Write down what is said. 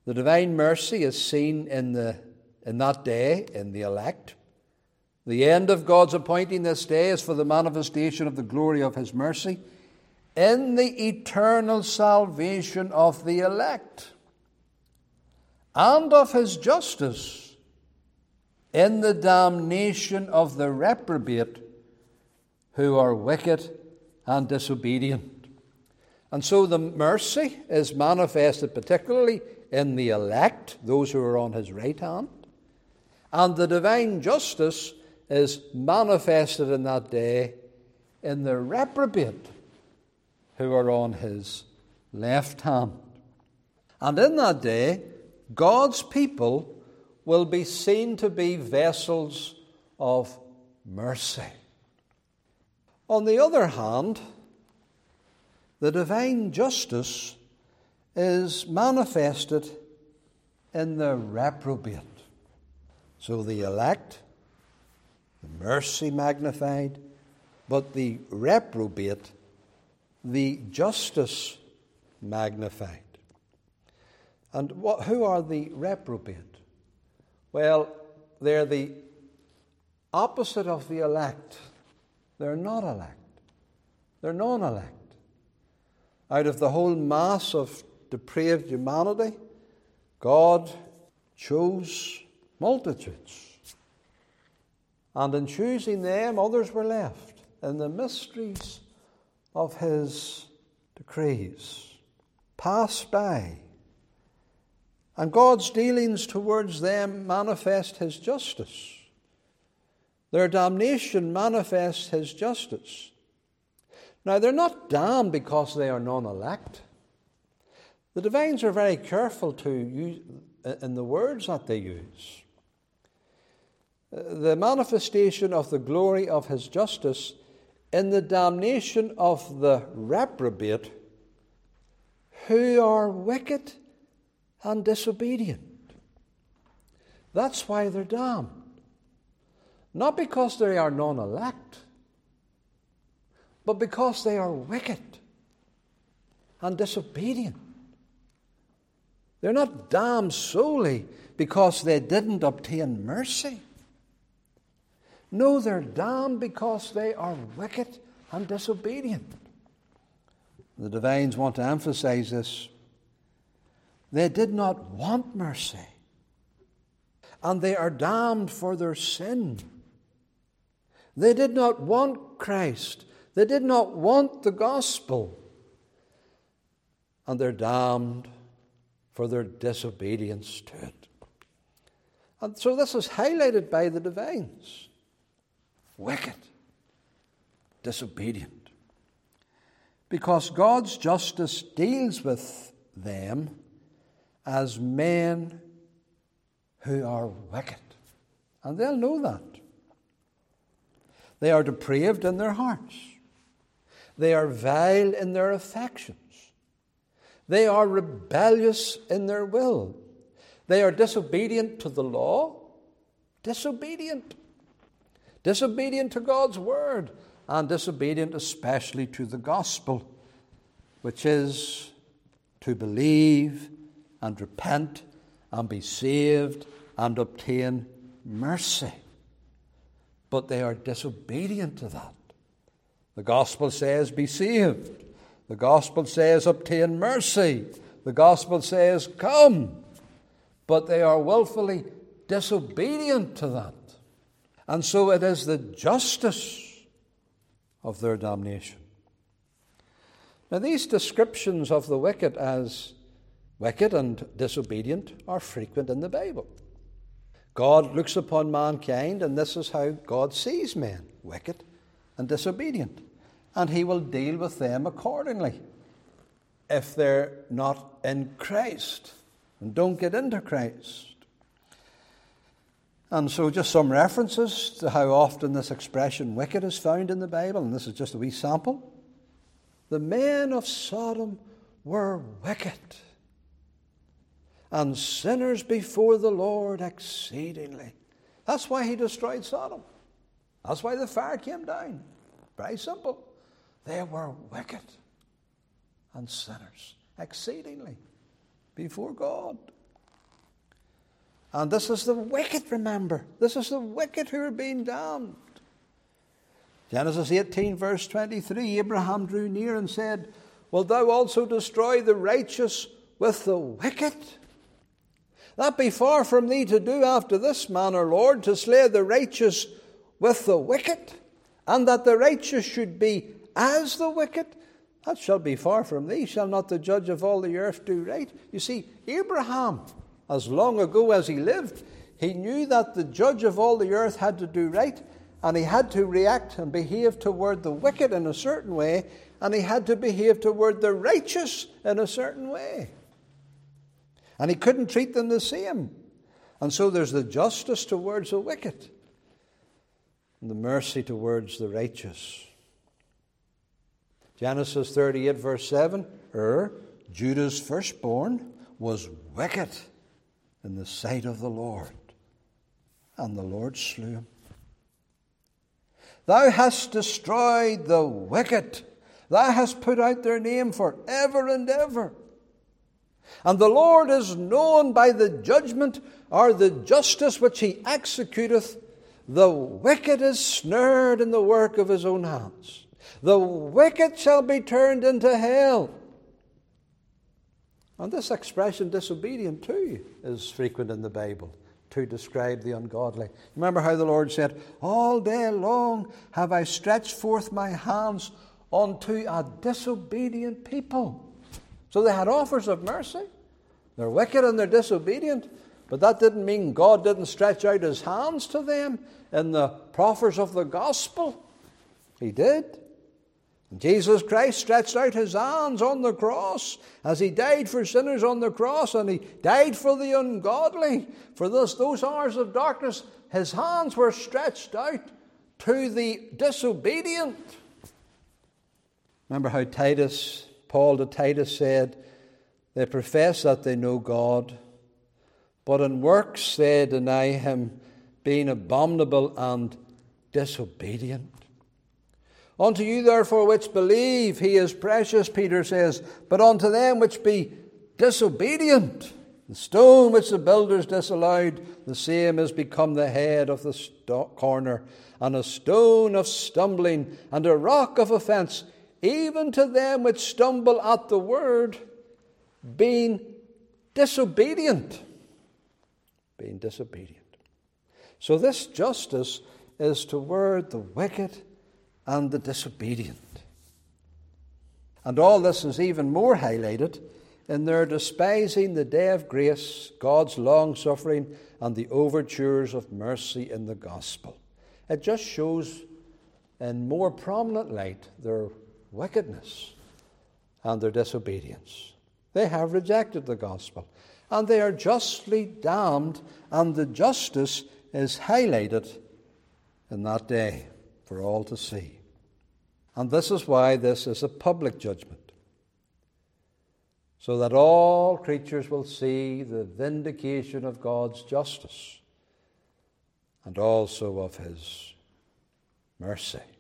The divine mercy is seen in that day in the elect. The end of God's appointing this day is for the manifestation of the glory of his mercy in the eternal salvation of the elect, and of his justice in the damnation of the reprobate who are wicked and disobedient. And so the mercy is manifested particularly in the elect, those who are on his right hand, and the divine justice is manifested in that day in the reprobate who are on his left hand. And in that day, God's people will be seen to be vessels of mercy. On the other hand, the divine justice is manifested in the reprobate. So the elect, the mercy magnified, but the reprobate, the justice magnified. And who are the reprobate? Well, they're the opposite of the elect. They're not elect. They're non-elect. Out of the whole mass of depraved humanity, God chose multitudes. And in choosing them, others were left in the mysteries of his decrees, passed by. And God's dealings towards them manifest his justice. Their damnation manifests his justice. Now, they're not damned because they are non-elect. The divines are very careful to use in the words that they use. The manifestation of the glory of his justice in the damnation of the reprobate who are wicked and disobedient. That's why they're damned. Not because they are non-elect, but because they are wicked and disobedient. They're not damned solely because they didn't obtain mercy. No, they're damned because they are wicked and disobedient. The divines want to emphasize this. They did not want mercy, and they are damned for their sin. They did not want Christ. They did not want the gospel, and they're damned for their disobedience to it. And so this is highlighted by the divines. Wicked, disobedient. Because God's justice deals with them as men who are wicked. And they'll know that. They are depraved in their hearts. They are vile in their affections. They are rebellious in their will. They are disobedient to the law. Disobedient to God's word, and disobedient especially to the gospel, which is to believe and repent and be saved and obtain mercy. But they are disobedient to that. The gospel says, be saved. The gospel says, obtain mercy. The gospel says, come. But they are willfully disobedient to that. And so it is the justice of their damnation. Now, these descriptions of the wicked as wicked and disobedient are frequent in the Bible. God looks upon mankind, and this is how God sees men, wicked and disobedient. And he will deal with them accordingly if they're not in Christ and don't get into Christ. And so just some references to how often this expression wicked is found in the Bible, and this is just a wee sample. The men of Sodom were wicked, and sinners before the Lord exceedingly. That's why he destroyed Sodom. That's why the fire came down. Very simple. They were wicked and sinners exceedingly before God. And this is the wicked, remember. This is the wicked who are being damned. Genesis 18, verse 23, Abraham drew near and said, Wilt thou also destroy the righteous with the wicked? That be far from thee to do after this manner, Lord, to slay the righteous with the wicked, and that the righteous should be as the wicked. That shall be far from thee. Shall not the judge of all the earth do right? You see, Abraham, as long ago as he lived, he knew that the judge of all the earth had to do right, and he had to react and behave toward the wicked in a certain way, and he had to behave toward the righteous in a certain way. And he couldn't treat them the same. And so there's the justice towards the wicked and the mercy towards the righteous. Genesis 38, verse 7, Judah's firstborn, was wicked in the sight of the Lord, and the Lord slew him. Thou hast destroyed the wicked. Thou hast put out their name for ever and ever. And the Lord is known by the judgment or the justice which he executeth. The wicked is snared in the work of his own hands. The wicked shall be turned into hell. And this expression, disobedient too, is frequent in the Bible to describe the ungodly. Remember how the Lord said, All day long have I stretched forth my hands unto a disobedient people. So they had offers of mercy. They're wicked and they're disobedient. But that didn't mean God didn't stretch out his hands to them in the proffers of the gospel. He did. And Jesus Christ stretched out his hands on the cross as he died for sinners on the cross, and he died for the ungodly. For those hours of darkness, his hands were stretched out to the disobedient. Remember how Paul to Titus said, They profess that they know God, but in works they deny him, being abominable and disobedient. Unto you therefore which believe, he is precious, Peter says, but unto them which be disobedient, the stone which the builders disallowed, the same is become the head of the corner, and a stone of stumbling, and a rock of offence, even to them which stumble at the word, being disobedient. Being disobedient. So this justice is toward the wicked and the disobedient. And all this is even more highlighted in their despising the day of grace, God's long-suffering, and the overtures of mercy in the gospel. It just shows in more prominent light their wickedness and their disobedience. They have rejected the gospel, and they are justly damned, and the justice is highlighted in that day for all to see. And this is why this is a public judgment, so that all creatures will see the vindication of God's justice and also of his mercy.